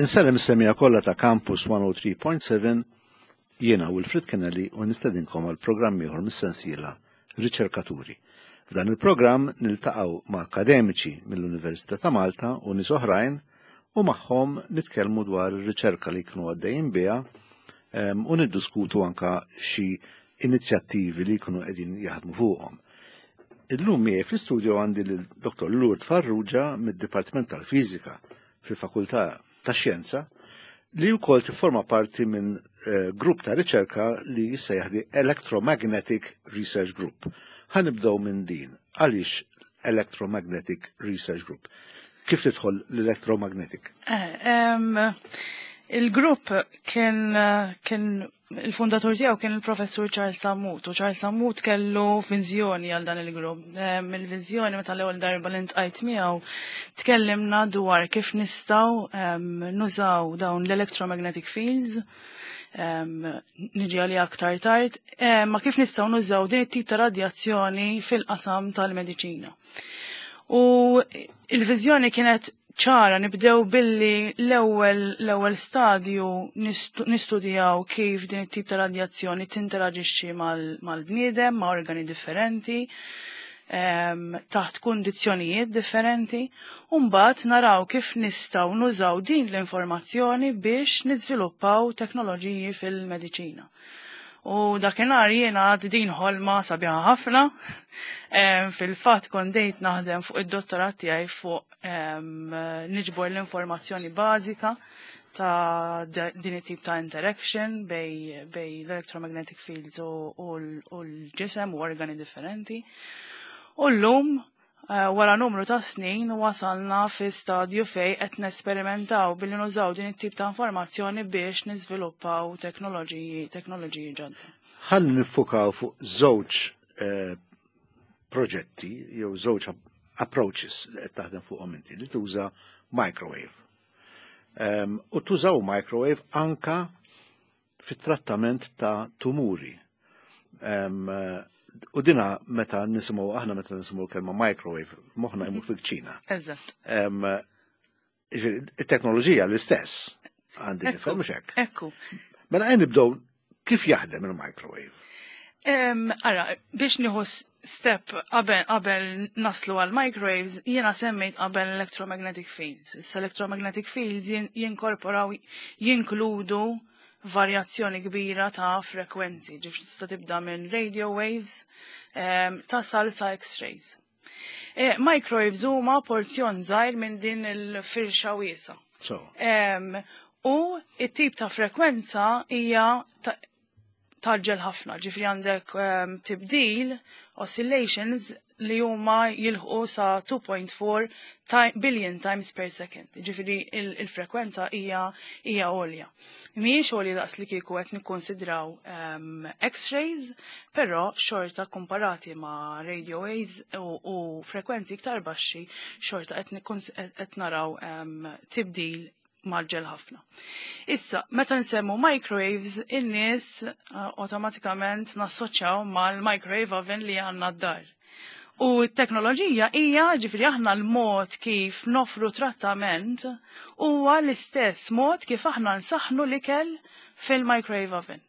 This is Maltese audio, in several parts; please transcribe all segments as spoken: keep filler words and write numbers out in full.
Insellem is-semija kollha ta' Campus one oh three point seven jiena Wilfrid Kennelly u nistedinkom għal programm ieħor mis-sensiela Riċerkaturi. F'dan il-programm niltaqgħu ma' akademiċi mill-Università ta' Malta u nies oħrajn u magħhom nitkellmu dwar ir-riċerka li kienu għaddejjin biha u niddiskutu anke xi inizjattivi li jkunu qegħdin jaħdmu fuqhom. Illum miegħi fl-istudju għandi l-Dottor Lourdes Farrugia mid-Dipartiment tal-Fiżika fil-Fakultà tax-Xjenza li wkoll tifforma parti minn uh, grupp ta' riċerka li jissejjaħ Electromagnetic Research Group. Ħanibdew minn din. Għaliex Electromagnetic Research Group? Kif tidħol l-electromagnetic? Um, il-grupp kien kien il-fundatur tiegħu kien il-professur Charles Sammut, u Charles Sammut kellu viżjoni għal dan il-grupp. Um, il-viżjoni meta l-ewwel darba li ntqajt miegħu tkellimna dwar kif nistgħu um, nużaw dawn l-electromagnetic fields um, niġi għalli aktar tard, um, ma kif nistgħu nużaw din it-tip ta' radjazzjoni fil-qasam tal-mediċina. U il-viżjoni kienet ċara nibdew billi l-ewwel l-ewwel stadju nistudjaw kif din it-tip ta' radjazzjoni tinteraġixxi mal-bniedem, ma' organi differenti, um, taħt kundizzjonijiet differenti, u mbagħad naraw kif nistgħu nużaw din l-informazzjoni biex niżviluppaw teknoloġiji fil-mediċina. U dakinhar jiena għad din ħolma sabiħa ħafna. Um, Fil-fatt kondejt naħdem fuq id-dottorat tiegħi fuq um, niġbor l-informazzjoni bażika ta' din it-tip ta' interaction bej, bej l-electromagnetic fields u, u l-ġisem u organi differenti. U llum uh, wara numru ta' snin wasalna fi stadju fej qed nesperimentaw billi nużaw din it-tip ta' informazzjoni biex niżviluppaw teknoloġiji teknoloġiji ġodda. Ħalli nifukaw fuq żewġ uh, proġetti jew żewġ approaches li qed taħdem fuqhom inti li tuża microwave. Um, u tużaw microwave anka fit-trattament ta' tumuri. Um, u dina meta nisimgħu aħna meta nisimgħu l-kelma microwave moħħna jmur fil-ċina. Eżatt. Um, it-teknoloġija l-istess għandi nifhem mhux hekk. Ekku. Mela qed nibdew kif jaħdem il-microwave. Um, ara, biex nieħu step qabel qabel naslu għal microwaves, jiena semmejt qabel electromagnetic fields. Issa electromagnetic fields jinkorporaw jinkludu varjazzjoni kbira ta' frekwenzi, ġifri tista' tibda minn radio waves um, tasal sa' X-rays. E, microwaves huma porzjon żgħir minn din il-firxa wiesa. So. Um, u it-tip ta' frekwenza hija ta' taġġel ħafna, ġifri għandek um, tibdil, oscillations li huma jilħu sa two point four billion times per second. Ġifri il-frekwenza hija hija għolja. Mhijiex għolja daqs li kieku qed nikkonsidraw um, X-rays, però xorta komparati ma' radio waves u, u frekwenzi iktar baxxi xorta qed naraw um, tibdil maġġel ħafna. Issa, meta nsemmu microwaves, in-nies uh, automatikament nassoċjaw mal-microwave oven li għandna d-dar. U t-teknoloġija hija ġifri aħna l-mod kif nofru trattament huwa l-istess mod kif aħna nsaħħnu l-ikel fil-microwave oven.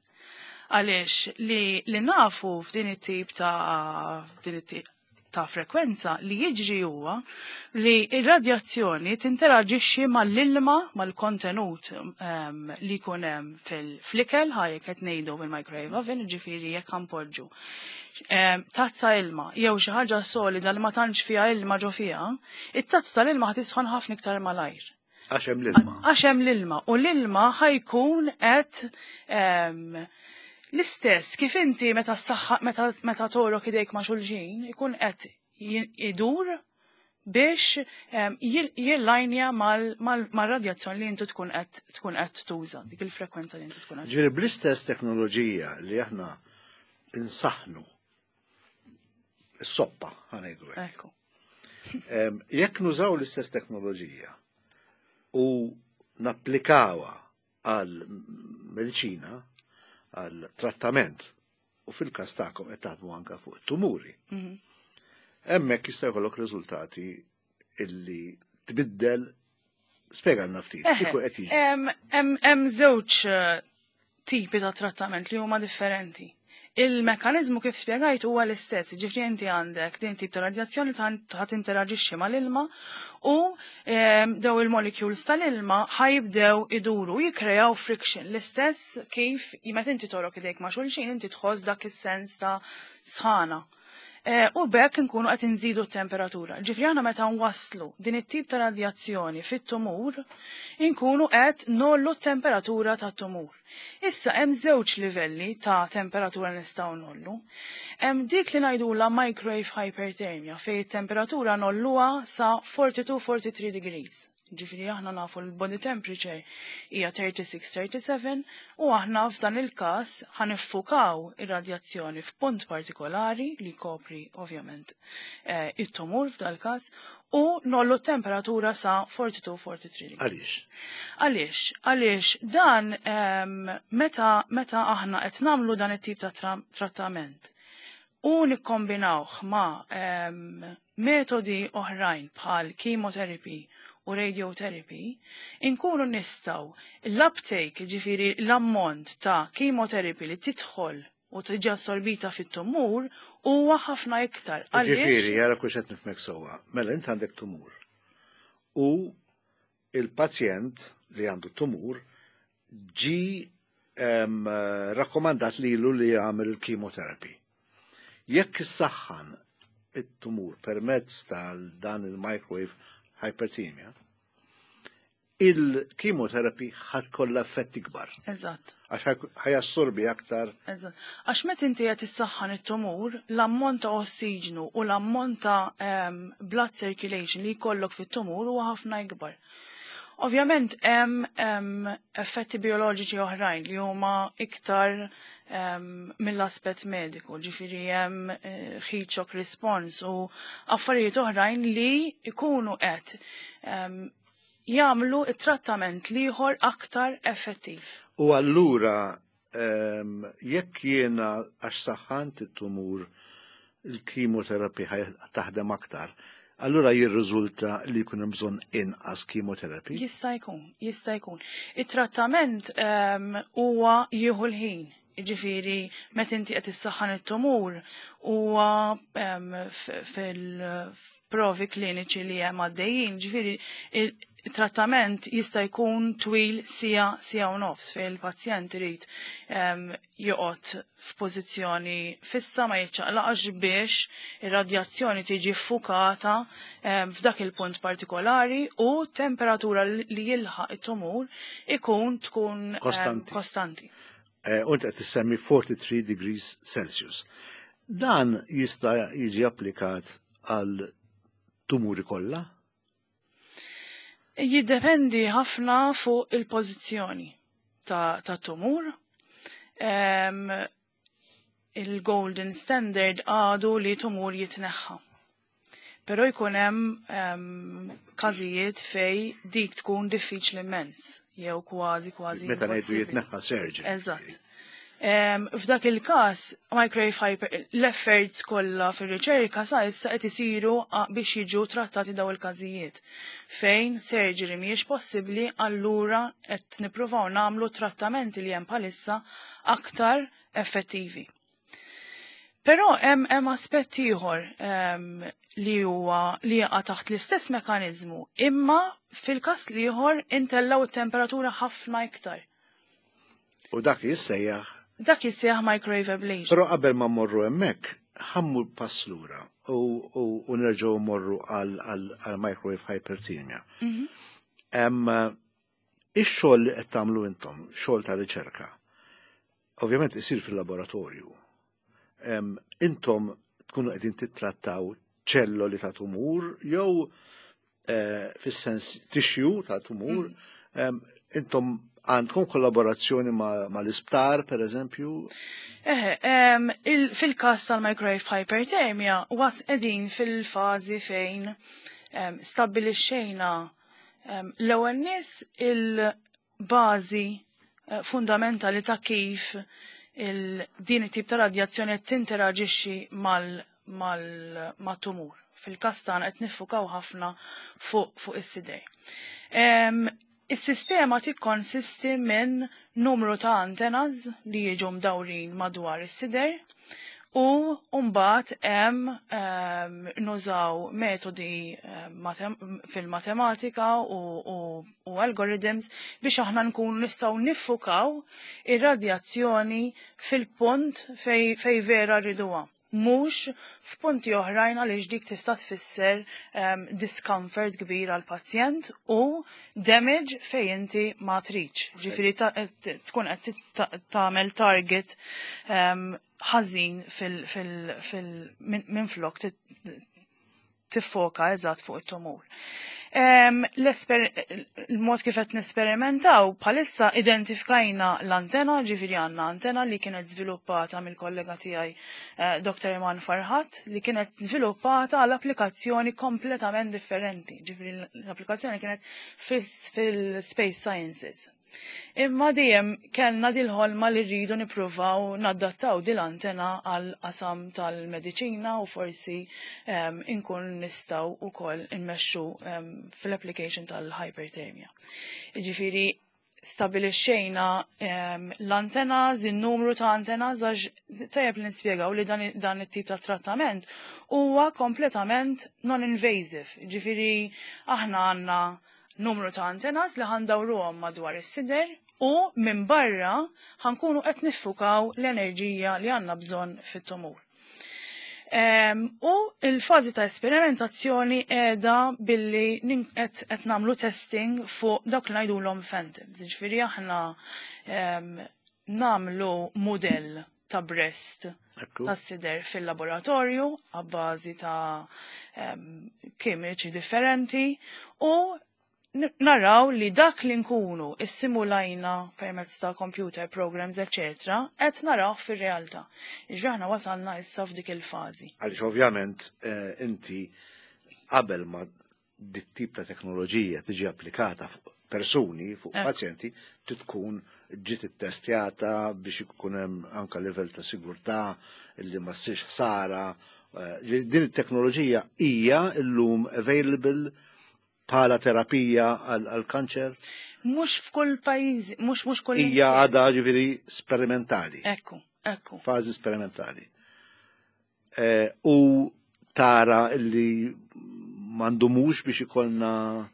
Għaliex li, li nafu f'din it-tip ta' f'din it-tip ta' frekwenza li jiġri huwa li ir-radjazzjoni tinteraġixxi mal-ilma mal-kontenut um, li jkun hemm fil-flikel ħajjek qed ngħidu fil-microwave oven, ġifieri jekk ħanpoġġu um, tazza ilma jew xi ħaġa solida li ma tantx fiha ilma ġo fiha, it-tazza tal-ilma ħad tisħon ħafna iktar malajr. Għax hemm l-ilma. Għax hemm l-ilma u l-ilma ħajkun qed um, l-istess, kif inti meta s-saħħa, meta, meta torok idejk ma' xulġin, ikun qed jidur biex um, jillajnja mal-radjazzjoni li intu tkun qed tkun qed tuża, dik il-frekwenza li intu tkun qed. Ġieri bl-istess teknoloġija li aħna insaħħnu s-soppa ħanejdu hekk. Ekku. um, jekk nużaw l-istess teknoloġija u napplikawha għal mediċina għal trattament u fil-każ tagħkom qed taħdmu anke fuq it-tumuri. Hemmhekk jista' jkollok riżultati illi tbiddel Spjegħalna ftit, kieku qed jiġi. Hemm żewġ tipi ta' trattament li huma differenti. Il-mekanizmu kif spjegajt huwa l-istess, ġifri inti għandek din tip ta' radjazzjoni ħadd interaġixxi mal-ilma u daw il-molecules tal-ilma ħajbdew iduru jikkrejaw friction l-istess kif meta inti torok idejk ma' xulxin inti tħoss dak is-sens ta' sħana. U bekk nkunu qed inżidu t-temperatura. Ġifri aħna meta nwasslu din it-tip ta' radjazzjoni fit-tumur, inkunu qed nollu t-temperatura tat-tumur. Issa hemm żewġ livelli ta' temperatura nistgħu nollu. Hemm dik li ngħidula microwave hyperthermia fejn it-temperatura nolluha sa forty-two forty-three degrees. Ġifiri aħna nafu l-body temperature hija thirty-six thirty-seven u aħna f'dan il-każ ħaniffukaw ir-radjazzjoni f'punt partikolari li kopri ovvjament eh, it-tumur f'dal każ u nollu temperatura sa forty-two forty-three degrees. Għaliex? Għaliex, għaliex dan um, meta meta aħna qed nagħmlu dan it-tip ta' tra trattament u nikkombinawh ma' um, metodi oħrajn bħal chemotherapy u radiotherapy, inkunu nistaw l-uptake ġifiri l-ammont ta' chemotherapy li tidħol u tiġi assorbita fit-tumur huwa ħafna iktar. Ġifiri, jara kux qed nifmek sewwa. Mela int għandek tumur. U il-pazjent li għandu tumur ġi um, rakkomandat lilu li jagħmel il-chemotherapy. Jekk issaħħan it-tumur permezz tal dan il-microwave hyperthermia, il-chemotherapy ħad kollha effetti kbar. Eżatt. Għax ħajassorbi aktar. Eżatt. Għax meta inti qed issaħħan it-tumur, l-ammont ta' ossiġnu u l-ammont ta' um, blood circulation li jkollok fit-tumur huwa ħafna ikbar. Ovvjament hemm um, effetti bioloġiċi oħrajn li huma iktar Um, mill-aspett mediku, ġifiri hemm uh, heat shock response u affarijiet oħrajn li ikunu qed um, jagħmlu it-trattament liħor aktar effettiv. U allura um, jekk jiena għax saħħant it-tumur il-chemotherapy taħdem aktar, allura jirriżulta li jkun hemm bżonn inqas chemotherapy? Jista' jkun, jista' jkun. It-trattament huwa um, jieħu l-ħin. Ġifiri, met inti qed issaħħan it-tumur huwa um, fil-provi kliniċi li hemm għaddejjin, ġifiri il-trattament jista' jkun twil sija sija u nofs fejn il-pazjent irid um, joqgħod f'pożizzjoni fissa ma jiċċaqlaqx biex ir-radjazzjoni tiġi ffukata um, f'dak il-punt partikolari u temperatura li jilħaq it-tumur ikun tkun um, kostanti. Unt qed tissemmi forty-three degrees Celsius. Dan jista' jiġi applikat għal tumuri kollha? Jiddependi ħafna fuq il-pożizzjoni ta', ta tumur. Um, il-golden standard għadu li tumur jitneħħa. Però jkun hemm um, każijiet fej dik tkun diffiċli immens. Jew kważi kważi. Meta ngħidu jitneħħa surgery. Eżatt. Um, F'dak il-każ, microwave hyper l-efforts kollha fir-riċerka sa issa qed isiru biex jiġu trattati daw il-każijiet. Fejn surgery mhijiex possibbli, allura qed nippruvaw nagħmlu trattamenti li hemm bħalissa aktar effettivi. Però hemm hemm aspett ieħor um, li huwa li jaqa' taħt l-istess mekanizmu, imma fil-każ li ieħor intellaw it-temperatura ħafna iktar. U dak jissejjaħ. Dak jissejjaħ microwave ablation. Però qabel ma mmorru hemmhekk, ħammu pass lura u, u, u nerġgħu mmorru għal microwave hyperthermia. Mm-hmm. Hemm ix-xogħol li qed tagħmlu intom, xogħol ta' riċerka. Ovvjament isir fil-laboratorju. Um, intom tkunu qegħdin tittrattaw ċelloli ta' tumur jew uh, fis-sens tixju ta' tumur. Mm. Um, intom għandkom kollaborazzjoni ma', ma l-isptar, per eżempju? Eh, um, fil-każ tal-microwave hyperthermia was qegħdin fil-fażi fejn um, stabbilixxejna um, l-ewwel nies il-bażi uh, fundamentali ta' kif il din it-tip ta' radjazzjoni qed tinteraġixxi mal mal tumur fil-kastan qed niffukaw ħafna fuq fuq is-sider. Is-sistema tikkonsisti minn numru ta' antenas li jiġu mdawrin madwar is-sider u mbagħad hemm um, nużaw metodi um, fil-matematika u, u, u algorithms biex aħna nkunu nistgħu niffukaw ir-radjazzjoni fil-punt fej, fej vera rriduha. Mhux f'punti oħrajn għaliex dik tista' tfisser um, discomfort kbir għal pazjent u damage fejn inti ma tridx. Ġifieri tkun qed tagħmel target um, ħażin fil minn flok tiffoka eżatt fuq it-tumur. Il-mod kif qed nesperimentaw bħalissa identifikajna l-antena, ġifieri għandna antena li kienet żviluppata mill-kollega tiegħi Doktor Iman Farhat li kienet żviluppata għal applikazzjoni kompletament differenti. Ġifieri l-applikazzjoni kienet fil-space sciences. Imma dejjem kellna dil-ħolma li rridu nippruvaw naddattaw dil-antena għal qasam tal-mediċina u forsi um, inkun nistgħu wkoll immexxu um, fil-application tal-hyperthermia. Jiġifieri stabilixxejna um, l-antenas, in-numru ta' antenas għax tajjeb li nispjegaw li dan, dan it-tip ta' trattament huwa kompletament non-invasive. Jiġifieri aħna għandna numru ta' antenas li ħandawruhom madwar is-sider u minn barra ħankunu qed niffukaw l-enerġija li għandna bżonn fit-tumur. Um, u il-fażi ta' esperimentazzjoni qiegħda billi qed nagħmlu testing fuq dawk li ngħidulhom phantoms. Jiġifieri aħna um, nagħmlu mudell ta' breast tas-sider fil-laboratorju għabbażi ta' um, kimiċi differenti u naraw li dak li nkunu issimulajna permezz ta' computer programs, et cetera, qed naraw fir-realtà. Iġraħna wasalna issa f'dik il-fażi. Għaliex ovvjament inti qabel ma dik tip ta' teknoloġija tiġi applikata fuq persuni, fuq pazjenti, tkun ġiet ittestjata biex ikun hemm anke livell ta' sigurtà li ma ssirx ħsara. Din it-teknoloġija hija llum available bħala terapija għal-kanċer? Mux f'kull pajjiż, mux mux kull. Hija għadha ġifieri sperimentali. Ekku, ekku. Fażi sperimentali. E, u tara li m'għandhomux biex ikollna.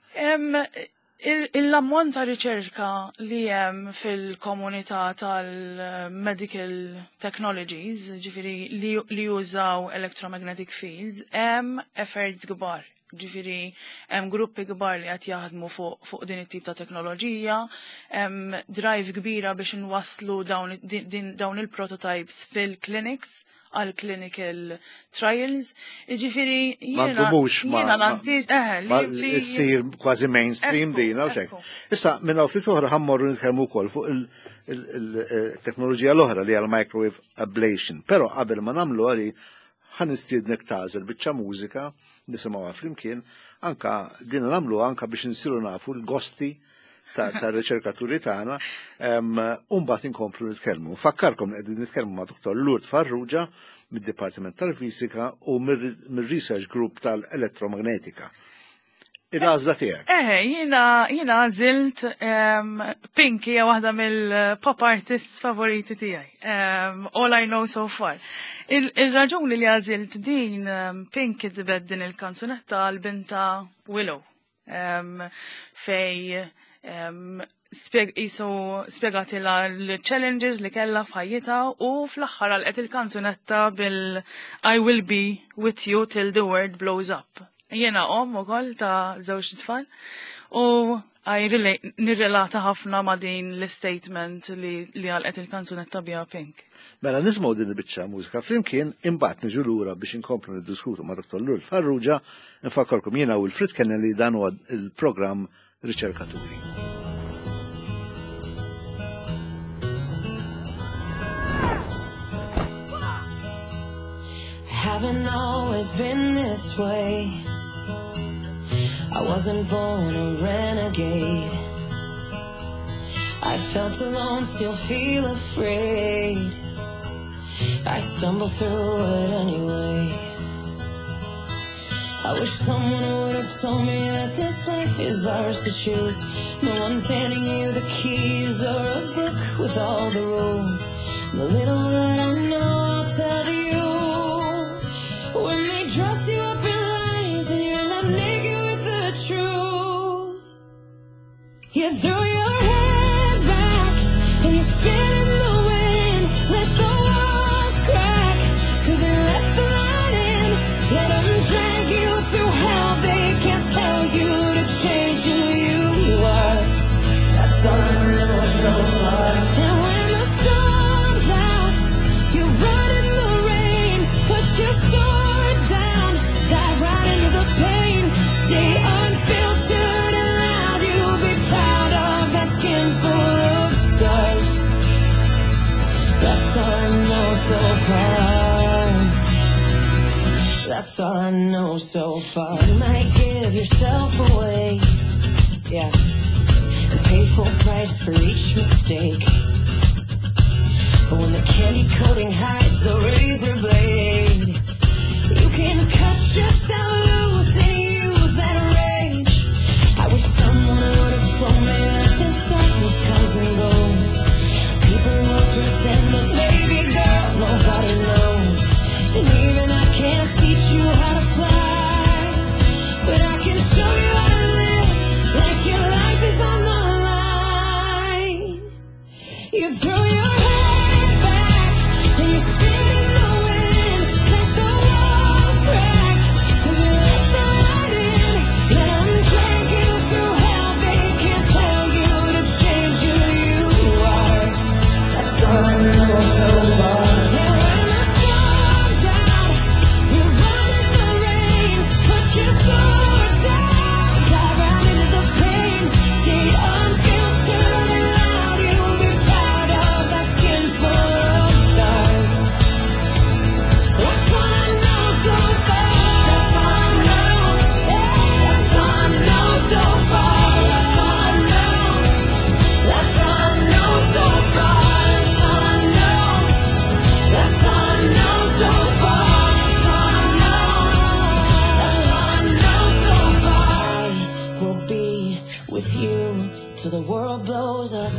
Il-ammont ta' riċerka li hemm fil-komunità tal-medical technologies, ġifieri li jużaw electromagnetic fields, hemm efforts kbar. Ġifiri, hemm gruppi kbar li qed jaħdmu fuq fuq din it-tip ta' teknoloġija, hemm drive kbira biex nwasslu dawn, dawn il-prototypes fil-clinics għal clinical trials. Ġifiri, jiena jiena nanti li ssir kważi mainstream din u xejn. Issa minn hawn ftit oħra ħammorru nitkellmu wkoll fuq il-teknoloġija l-oħra li għal microwave ablation, però qabel ma nagħmlu għali ħanistiednek tagħżel biċċa mużika nisimgħuha flimkien, anka din nagħmlu anka biex insiru nafu l-gosti tar-riċerkaturi tagħna, u mbagħad inkomplu nitkellmu. Nfakkarkom qegħdin nitkellmu ma' Doktor Lourdes Farrugia mid-Dipartiment tal-Fisika u mir-Research Group tal-Elettromagnetika. Il-għażla tiegħek. Eh, jiena jiena għażilt Pinky hija waħda mill-pop artists favoriti tiegħi. All I Know So Far. Il-raġuni li għażilt din Pinky tibed din il-kanzunetta għal-binta Willow. Fej spiegati l-challenges li kella f'ħajjita u fl-aħħar għalqet il-kanzunetta bil-I will be with you till the world blows up. Jena om u koll ta' żewġ tfal u nirrelata ħafna ma' din l-statement li għalqet il-kanzunetta bija Pink. Mela nismaw din il-biċċa mużika flimkien imbagħad niġu lura biex inkomplu niddiskutu ma' Doktor Lourdes Farrugia, nfakkarkom jiena u Wilfried Kennelly dan huwa il-programm Riċerkaturi. Haven't always been this way. I wasn't born a renegade. I felt alone, still feel afraid. I stumble through it anyway. I wish someone would have told me that this life is ours to choose. No one's handing you the keys or a book with all the rules. The little that I know I'll tell you. When they dress you up in lies and you're left naked with the truth, you throw your head back and you spin in the wind. Let the walls crack, cause it lets the light in. Let them drag you through hell. They can't tell you to change who you are. That's all I know so far. And when the storm's out, you run in the rain. Put your sword down, dive right into the pain. Stay unfiltered and loud. You'll be proud of that skin full of scars. That's all I know so far. That's all I know so far. You might give yourself away, yeah, and pay full price for each mistake. But when the candy coating hides the razor blade, you can cut yourself loose and use that rage. I wish someone would have told me that this darkness comes and goes. People will pretend, but baby girl, nobody knows. And even I can't teach you how to fly, but I can show you how to live like your life is on the line. You throw your head back and you spin in the wind. Let the walls crack, cause it lets the light in. Let them drag you through hell. They can't tell you to change who you are. That's all I know so far. Till the world blows up,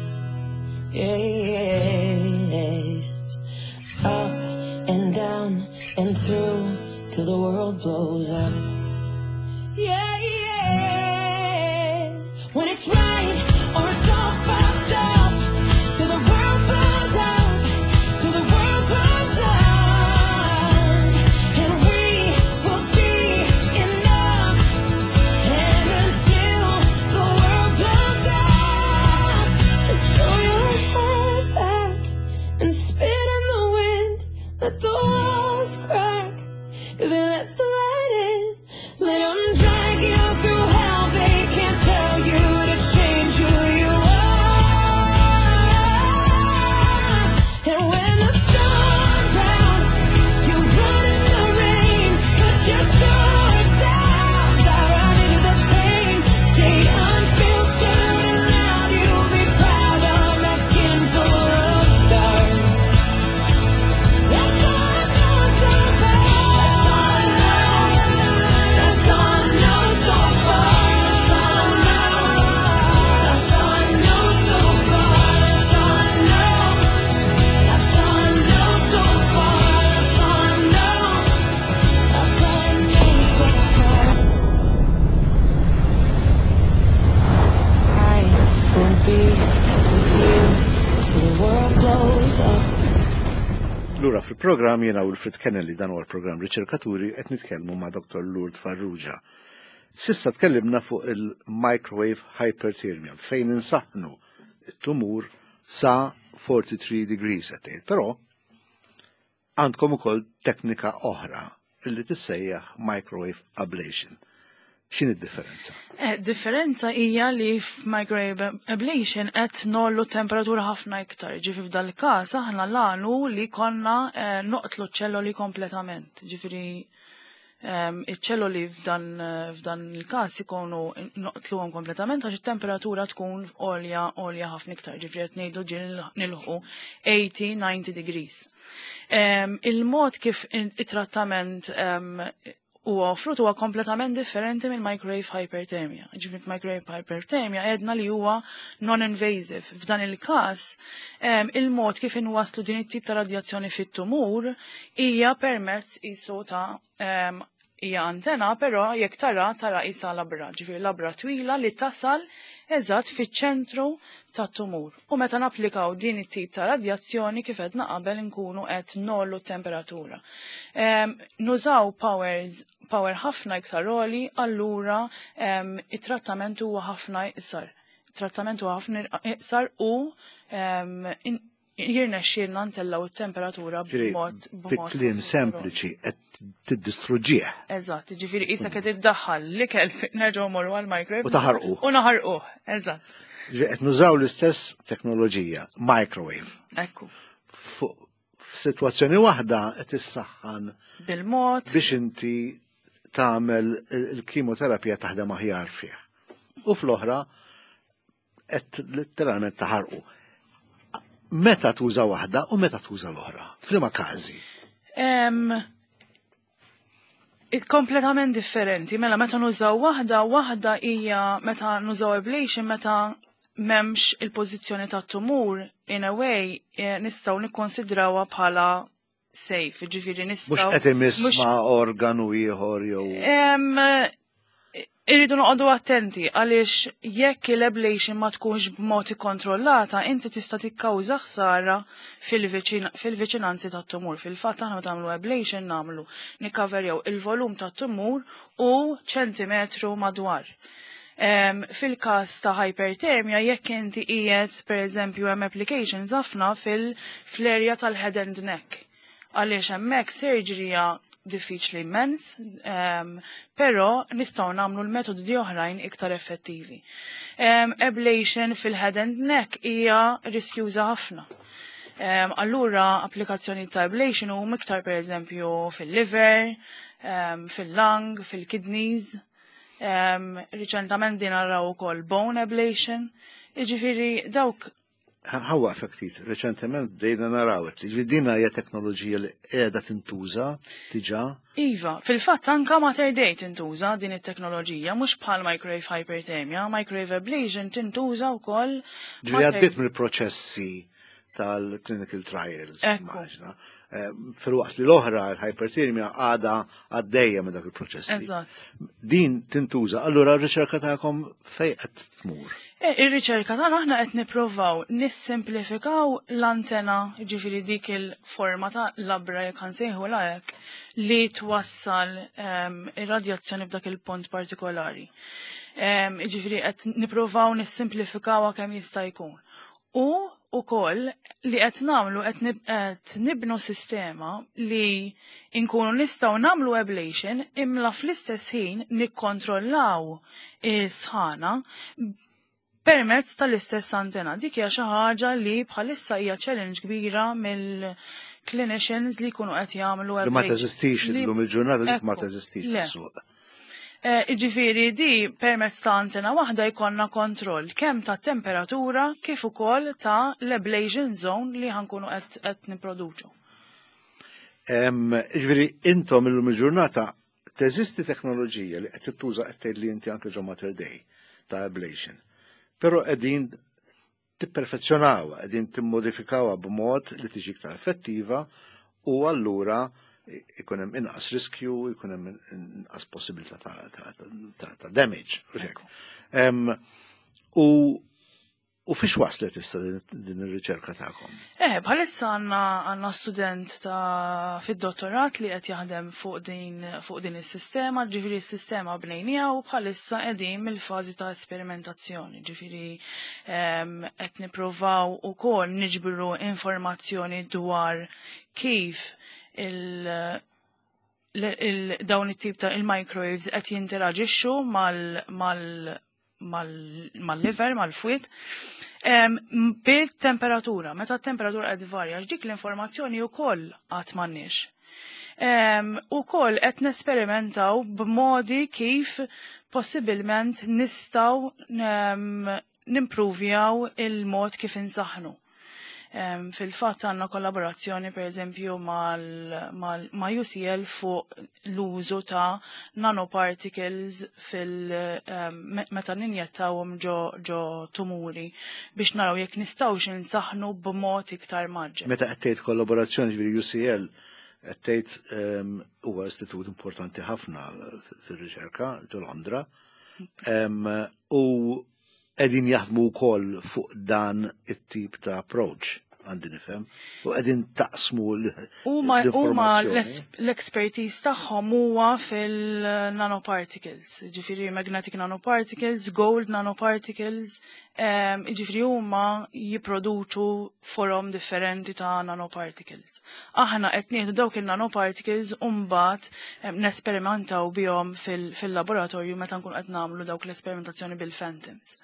yes, up and down and through, till the world blows up, yeah, yeah. When it's right or it's all fucked up, till the world blows up, till the world blows up, and we will be enough, and until the world blows up, just throw your head back and spin in the wind. Let the walls crack, cause it lets the light in. Let them drag you through hell. They can't tell you to change who you are. And when the storm's out, you run in the rain. Put your sword down, dive right into the pain. Stay unfiltered and loud. You'll be proud of that skin full of scars. That's all I know so far. That's all I know. That's all I know so far. That's all I know. That's all I know so far. That's all I know. That's all I know so far. That's all I know. That's all I know so far. I will be with you till the world blows up. Lura fil-programm jiena Wilfred Kennelly, dan huwa l-programm Riċerkaturi, qed nitkellmu ma' Doktor Lourdes Farrugia. Sissa tkellimna fuq il-microwave hyperthermia fejn insaħħnu it-tumur sa forty-three degrees qed però għandkom ukoll teknika oħra illi tissejjaħ microwave ablation. X'inhi d-differenza? Eh, differenza hija li f'microwave ablation qed nollu temperatura ħafna iktar. Ġifi f'dal każ aħna l-għanu li konna eh, noqtlu ċelloli kompletament. Ġifieri um, iċ-ċelloli f'dan, f'dan il-każ ikunu noqtluhom kompletament għax it-temperatura tkun għolja għolja ħafna iktar. Ġifieri qed ngħidu ġieli nilħu eighty ninety degrees. Um, il-mod kif it-trattament um, huwa offrut huwa kompletament differenti minn microwave hyperthermia. Ġifieri microwave hyperthermia għedna li huwa non-invasive. F'dan il-każ il-mod kif inwasslu din it-tip ta' radjazzjoni fit-tumur hija permezz isu ta' hija antena, però jekk tara tara isa labra, ġifieri labra twila li tasal eżatt fiċ-ċentru tat-tumur. U meta napplikaw din it-tip ta' radjazzjoni kif qedna qabel nkunu qed nollu t-temperatura. Nużaw powers power ħafna iktar oli, allura it-trattament huwa ħafna iqsar. It-trattament huwa ħafna iqsar u jirna xirna ntellaw it-temperatura b'mod Fi kliem sempliċi qed tiddistruġġih. Eżatt, ġifieri qisha qed iddaħħal l-ikel nerġgħu morru għall-microwave. U taħarqu. U naħarquh, eżatt. Qed nużaw l-istess teknoloġija, microwave. Ekku. F'sitwazzjoni waħda qed issaħħan bil-mod biex inti tagħmel il-kemoterapija taħdem aħjar fih. U fl-oħra qed letteralment taħarqu. Meta tuża waħda u meta tuża l-oħra? F'liema każi? Kompletament differenti. Mela meta nużaw waħda, waħda hija meta nużaw ablation meta m'hemmx il-pożizzjoni tat-tumur in a way nistgħu nikkonsidrawha bħala safe, ġifieri nistgħu. Mhux qed imiss ma' organu ieħor jew. Irridu noqogħdu attenti għaliex jekk il-ablation ma tkunx b'mod ikkontrollata, inti tista' tikkawża ħsara fil-viċinanzi tat-tumur. Fil-fatt aħna meta nagħmlu ablation nagħmlu nikkaverjaw il-volum tat-tumur u ċentimetru madwar. Fil-każ ta' hyperthermia jekk inti qiegħed pereżempju hemm applications ħafna fil-area tal-head and neck. Għaliex hemmhekk serġrija diffiċli immens, però nistgħu nagħmlu l-metodi oħrajn iktar effettivi. Ablation fil-head and neck hija riskjuża ħafna. Allura applikazzjoni ta' ablation huma iktar pereżempju fil-liver, fil-lung, fil-kidneys. Riċentament din naraw ukoll bone ablation. Jiġifieri dawk Ħawa effektit, reċentement dejna narawet li dina hija teknoloġija li qiegħda tintuża diġà. Iva, fil-fatt anka mater dej tintuża din it-teknoloġija, mhux bħal microwave hyperthermia, microwave ablation tintuża wkoll. Ġifieri għaddiet mill-proċessi tal-clinical trials, immaġna. Fil-waqt li l-oħra l-hyperthermia għada għaddejja minn dak il-proċessi. Eżatt. Din tintuża, allura r-riċerka tagħkom fejn qed tmur? Ir-riċerka tagħna aħna qed nippruvaw nissimplifikaw l-antena, ġifieri dik il-forma ta' labra jekk nsejħu hekk li twassal ir-radjazzjoni f'dak il-punt partikolari. Ġifieri qed nippruvaw nissimplifikawha kemm jista' jkun. U ukoll li qed nagħmlu qed nibnu sistema li nkunu nistgħu nagħmlu ablation imla fl-istess ħin nikkontrollaw is-sħana permezz tal-istess antena. Dik hija xi ħaġa li bħalissa hija challenge kbira mill-clinicians li jkunu qed jagħmlu li ma teżistix illum il-ġurnata dik ma teżistix fis-suq. Ġifieri di permezz ta' antena waħda jkollna kontroll kemm ta' temperatura kif ukoll ta' l-ablation zone li ħankunu qed nipproduċu. Ġifieri intom illum il-ġurnata teżisti teknoloġija li qed tittuża qed tgħid li inti anke ġo mater dej ta' ablation. Però qegħdin tipperfezzjonawha, qegħdin timmodifikawha b'mod li tiġi iktar effettiva u allura ikun hemm inqas riskju, ikun hemm inqas possibilità ta' damage. U fiex waslet issa din ir-riċerka tagħkom? Eh, bħalissa għandna student ta' fid-dottorat li qed jaħdem fuq din fuq din is-sistema, ġifieri s-sistema bnejnija u bħalissa qegħdin mill-fażi ta' esperimentazzjoni. Ġifieri qed nippruvaw ukoll niġbru informazzjoni dwar kif il dawn it-tip ta' il-microwaves qed jinteraġixxu mal mal-liver, mal-fwiet, bil-temperatura, meta t-temperatura qed varja, dik l-informazzjoni wkoll qatt m'għandniex. Ukoll qed nesperimentaw b'modi kif possibilment nistgħu nimpruvjaw il-mod kif insaħħnu. Um, Fil-fatt għandna kollaborazzjoni pereżempju mal, mal ma' U C L fuq l-użu ta' nanoparticles fil um, meta ninjettawhom ġo ġo tumuri biex naraw jekk nistgħux insaħħnu b'mod iktar maġġel. Meta qed tgħid kollaborazzjoni bil U C L qed tgħid huwa istitut importanti ħafna fir-riċerka ġo Londra um, u qegħdin jaħdmu wkoll fuq dan it-tip ta' approach. Għandi nifhem, u qegħdin taqsmu l-informazzjoni. L-expertise tagħhom huwa fil-nanoparticles, ġifieri magnetic nanoparticles, gold nanoparticles, ġifieri huma jipproduċu forom differenti ta' nanoparticles. Aħna qed nieħdu dawk il-nanoparticles u mbagħad nesperimentaw bihom fil-laboratorju meta nkun qed nagħmlu dawk l-esperimentazzjoni bil-phantoms.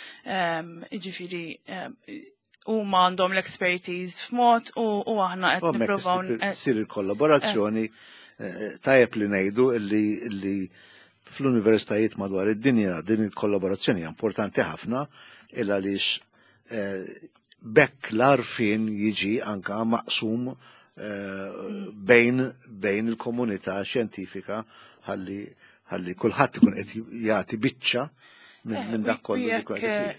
Ġifieri u ma għandhom l-expertise f'mod u aħna qed nippruvaw sir il-kollaborazzjoni tajjeb li ngħidu li fl-universitajiet madwar id-dinja din il-kollaborazzjoni importanti ħafna illa għaliex bekk l-arfin jiġi anka maqsum bejn bejn il-komunità xjentifika ħalli ħalli kulħadd ikun qed jagħti biċċa minn dak kollu li kwet.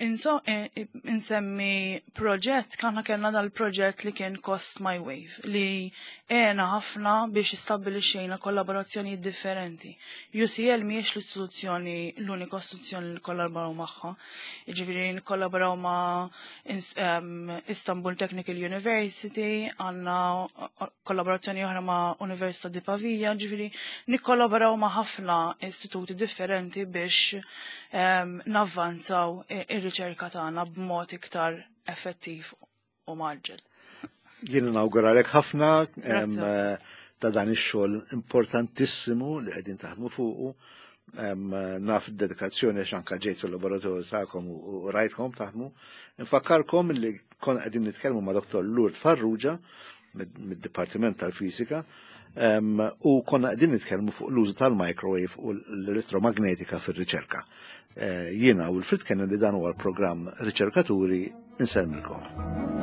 Insemmi proġett, kanna kellna dal-proġett li kien Cost My Wave, li għena ħafna biex istabbilixxejna kollaborazzjoni differenti. U C L miex l-istituzzjoni, l-unika istituzzjoni li kollaboraw magħha. Ġifieri nkollaboraw ma' Istanbul Technical University, għandna kollaborazzjoni oħra ma' Università di Pavia, ġifieri nikkollaboraw ma' ħafna istituti differenti biex navvanzaw ir-riċerka tagħna b'mod iktar effettiv u maġġel. Jien nawguralek ħafna ta' dan ix-xogħol importantissimu li qegħdin taħdmu fuqu. Naf id-dedikazzjoni għax anke ġejt fil-laboratorju tagħkom u rajtkom taħdmu. Infakkarkom li konna qegħdin nitkellmu ma' Doktor Lourdes Farrugia mid-Dipartiment tal-Fisika u konna qegħdin nitkellmu fuq l-użu tal-microwave u l-elettromagnetika fir-riċerka. Jiena u l-Frit Kennedy dan huwa l-programm Riċerkaturi insemmilkom.